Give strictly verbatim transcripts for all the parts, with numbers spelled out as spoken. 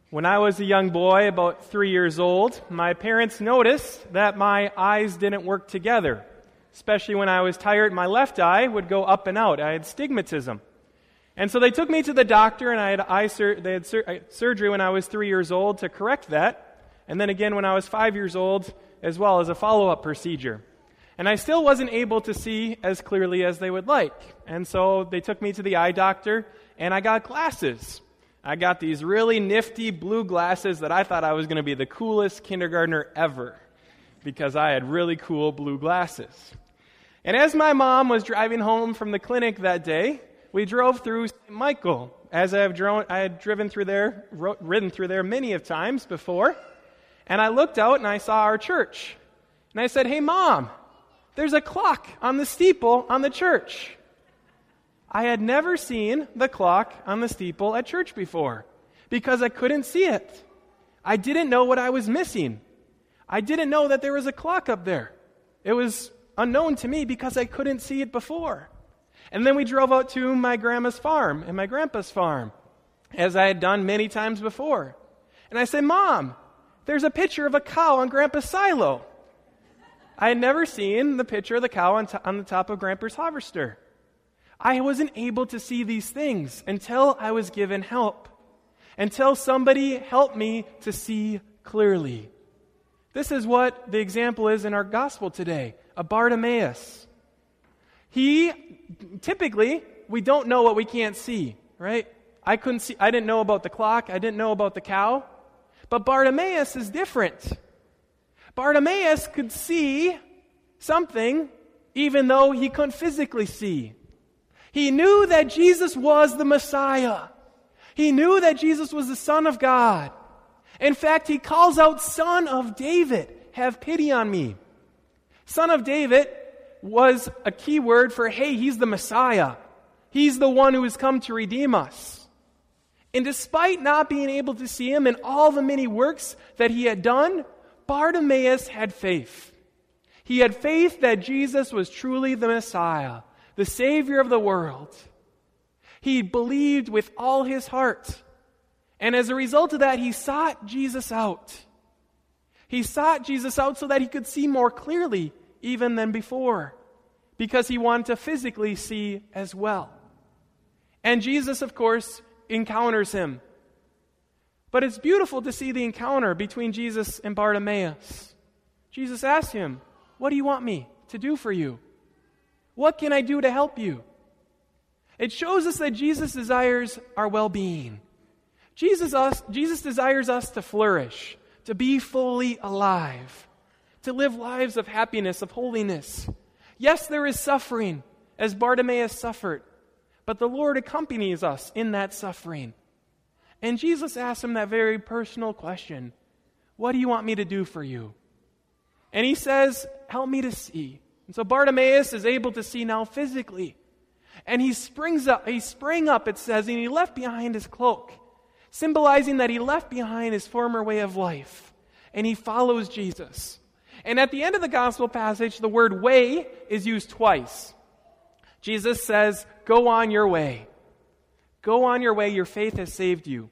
When I was a young boy, about three years old, my parents noticed that my eyes didn't work together. Especially when I was tired, my left eye would go up and out. I had stigmatism. And so they took me to the doctor, and I had eye sur- they had sur- surgery when I was three years old to correct that. And then again when I was five years old, as well as a follow-up procedure. And I still wasn't able to see as clearly as they would like. And so they took me to the eye doctor, and I got glasses. I got these really nifty blue glasses that I thought I was going to be the coolest kindergartner ever because I had really cool blue glasses. And as my mom was driving home from the clinic that day, we drove through Saint Michael. As I have drone, I had driven through there, ro- ridden through there many of times before, and I looked out and I saw our church. And I said, "Hey, Mom, there's a clock on the steeple on the church." I had never seen the clock on the steeple at church before because I couldn't see it. I didn't know what I was missing. I didn't know that there was a clock up there. It was unknown to me because I couldn't see it before. And then we drove out to my grandma's farm and my grandpa's farm, as I had done many times before. And I said, "Mom, there's a picture of a cow on Grandpa's silo." I had never seen the picture of the cow on, to- on the top of Grandpa's harvester. I wasn't able to see these things until I was given help, until somebody helped me to see clearly. This is what the example is in our gospel today, a Bartimaeus. He, typically, we don't know what we can't see, right? I couldn't see, I didn't know about the clock, I didn't know about the cow, but Bartimaeus is different. Bartimaeus could see something even though he couldn't physically see. He knew that Jesus was the Messiah. He knew that Jesus was the Son of God. In fact, he calls out, "Son of David, have pity on me." Son of David was a key word for, hey, he's the Messiah. He's the one who has come to redeem us. And despite not being able to see him and all the many works that he had done, Bartimaeus had faith. He had faith that Jesus was truly the Messiah, the Savior of the world. He believed with all his heart. And as a result of that, he sought Jesus out. He sought Jesus out so that he could see more clearly even than before, because he wanted to physically see as well. And Jesus, of course, encounters him. But it's beautiful to see the encounter between Jesus and Bartimaeus. Jesus asks him, "What do you want me to do for you? What can I do to help you?" It shows us that Jesus desires our well-being. Jesus, us, Jesus desires us to flourish, to be fully alive, to live lives of happiness, of holiness. Yes, there is suffering, as Bartimaeus suffered, but the Lord accompanies us in that suffering. And Jesus asks him that very personal question, "What do you want me to do for you?" And he says, "Help me to see." And so Bartimaeus is able to see now physically. And he springs up, he sprang up, it says, and he left behind his cloak, symbolizing that he left behind his former way of life. And he follows Jesus. And at the end of the gospel passage, the word way is used twice. Jesus says, "Go on your way. Go on your way, your faith has saved you."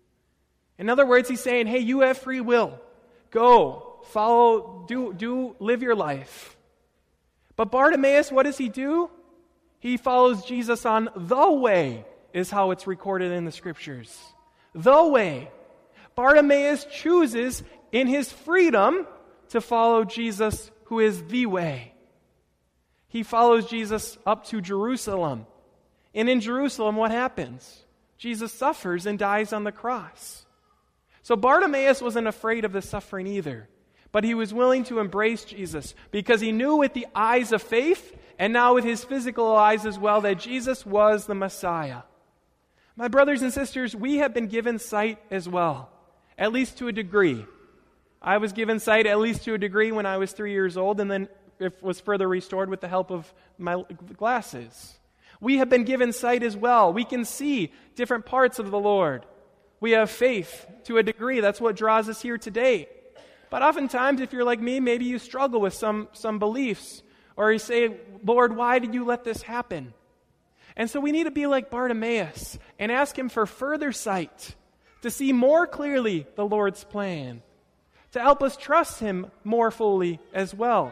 In other words, he's saying, hey, you have free will. Go, follow, do, do, live your life. But Bartimaeus, what does he do? He follows Jesus on the way, is how it's recorded in the Scriptures. The way. Bartimaeus chooses in his freedom to follow Jesus, who is the way. He follows Jesus up to Jerusalem. And in Jerusalem, what happens? Jesus suffers and dies on the cross. So Bartimaeus wasn't afraid of the suffering either. But he was willing to embrace Jesus because he knew with the eyes of faith and now with his physical eyes as well that Jesus was the Messiah. My brothers and sisters, we have been given sight as well, at least to a degree. I was given sight at least to a degree when I was three years old, and then it was further restored with the help of my glasses. We have been given sight as well. We can see different parts of the Lord. We have faith to a degree. That's what draws us here today. But oftentimes, if you're like me, maybe you struggle with some, some beliefs. Or you say, "Lord, why did you let this happen?" And so we need to be like Bartimaeus and ask him for further sight to see more clearly the Lord's plan, to help us trust Him more fully as well,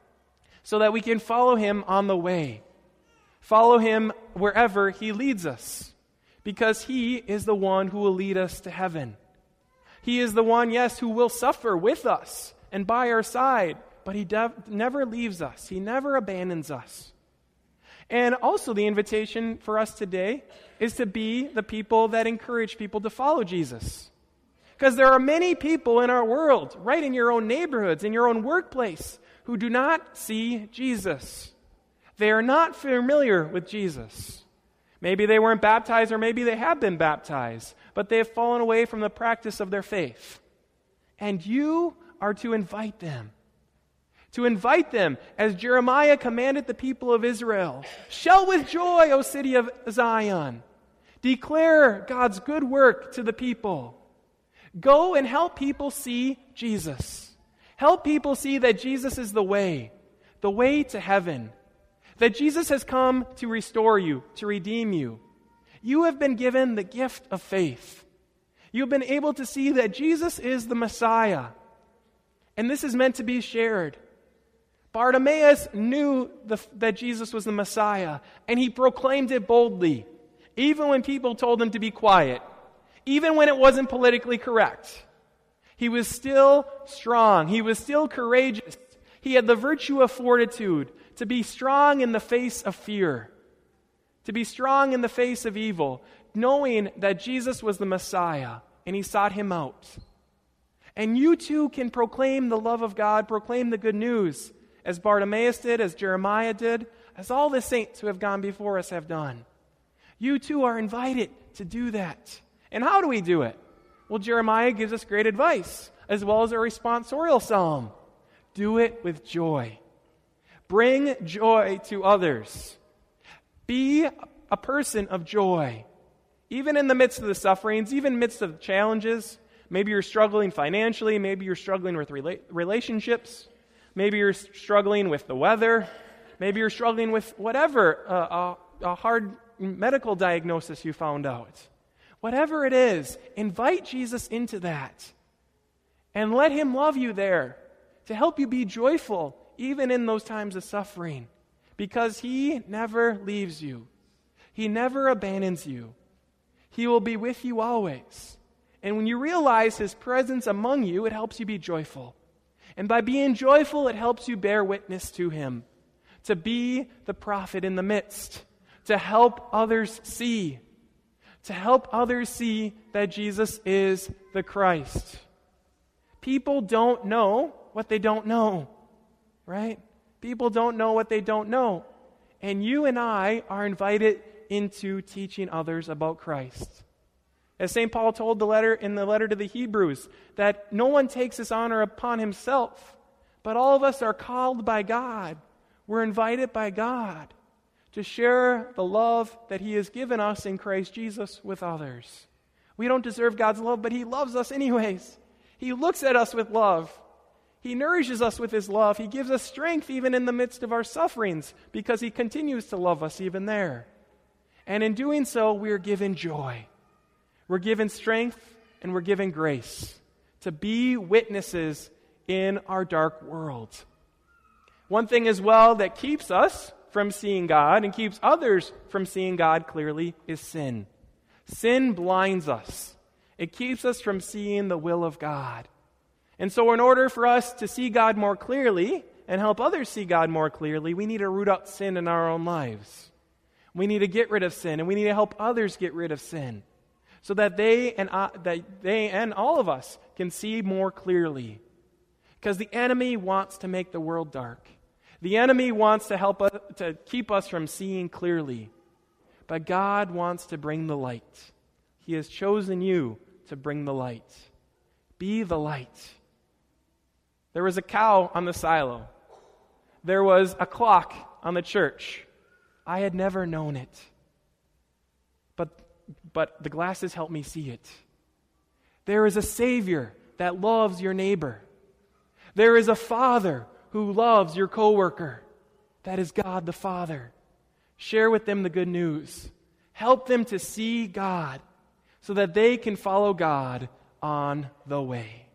so that we can follow Him on the way, follow Him wherever He leads us, because He is the one who will lead us to heaven. He is the one, yes, who will suffer with us and by our side, but He dev- never leaves us. He never abandons us. And also the invitation for us today is to be the people that encourage people to follow Jesus. Because there are many people in our world, right in your own neighborhoods, in your own workplace, who do not see Jesus. They are not familiar with Jesus. Maybe they weren't baptized, or maybe they have been baptized, but they have fallen away from the practice of their faith. And you are to invite them. To invite them, as Jeremiah commanded the people of Israel. Shout with joy, O city of Zion. Declare God's good work to the people. Go and help people see Jesus. Help people see that Jesus is the way, the way to heaven. That Jesus has come to restore you, to redeem you. You have been given the gift of faith. You've been able to see that Jesus is the Messiah. And this is meant to be shared. Bartimaeus knew the, that Jesus was the Messiah, and he proclaimed it boldly, even when people told him to be quiet, even when it wasn't politically correct. He was still strong. He was still courageous. He had the virtue of fortitude, to be strong in the face of fear, to be strong in the face of evil, knowing that Jesus was the Messiah, and he sought Him out. And you too can proclaim the love of God, proclaim the good news, as Bartimaeus did, as Jeremiah did, as all the saints who have gone before us have done. You too are invited to do that. And how do we do it? Well, Jeremiah gives us great advice, as well as a responsorial psalm. Do it with joy. Bring joy to others. Be a person of joy. Even in the midst of the sufferings, even in the midst of the challenges. Maybe you're struggling financially, maybe you're struggling with rela- relationships. Maybe you're struggling with the weather. Maybe you're struggling with whatever, uh, a, a hard medical diagnosis you found out. Whatever it is, invite Jesus into that. And let Him love you there to help you be joyful even in those times of suffering. Because He never leaves you. He never abandons you. He will be with you always. And when you realize His presence among you, it helps you be joyful. And by being joyful, it helps you bear witness to Him, to be the prophet in the midst, to help others see, to help others see that Jesus is the Christ. People don't know what they don't know, right? People don't know what they don't know. And you and I are invited into teaching others about Christ. As Saint Paul told the letter in the letter to the Hebrews, that no one takes this honor upon himself, but all of us are called by God. We're invited by God to share the love that He has given us in Christ Jesus with others. We don't deserve God's love, but He loves us anyways. He looks at us with love. He nourishes us with His love. He gives us strength even in the midst of our sufferings, because He continues to love us even there. And in doing so, we are given joy. We're given strength, and we're given grace to be witnesses in our dark world. One thing as well that keeps us from seeing God and keeps others from seeing God clearly is sin. Sin blinds us. It keeps us from seeing the will of God. And so in order for us to see God more clearly and help others see God more clearly, we need to root out sin in our own lives. We need to get rid of sin, and we need to help others get rid of sin, so that they and I, that they and all of us can see more clearly. Because the enemy wants to make the world dark. The enemy wants to help us, to keep us from seeing clearly. But God wants to bring the light. He has chosen you to bring the light. Be the light. There was a cow on the silo. There was a clock on the church. I had never known it. But But the glasses help me see it. There is a Savior that loves your neighbor. There is a Father who loves your coworker. That is God the Father. Share with them the good news. Help them to see God, so that they can follow God on the way.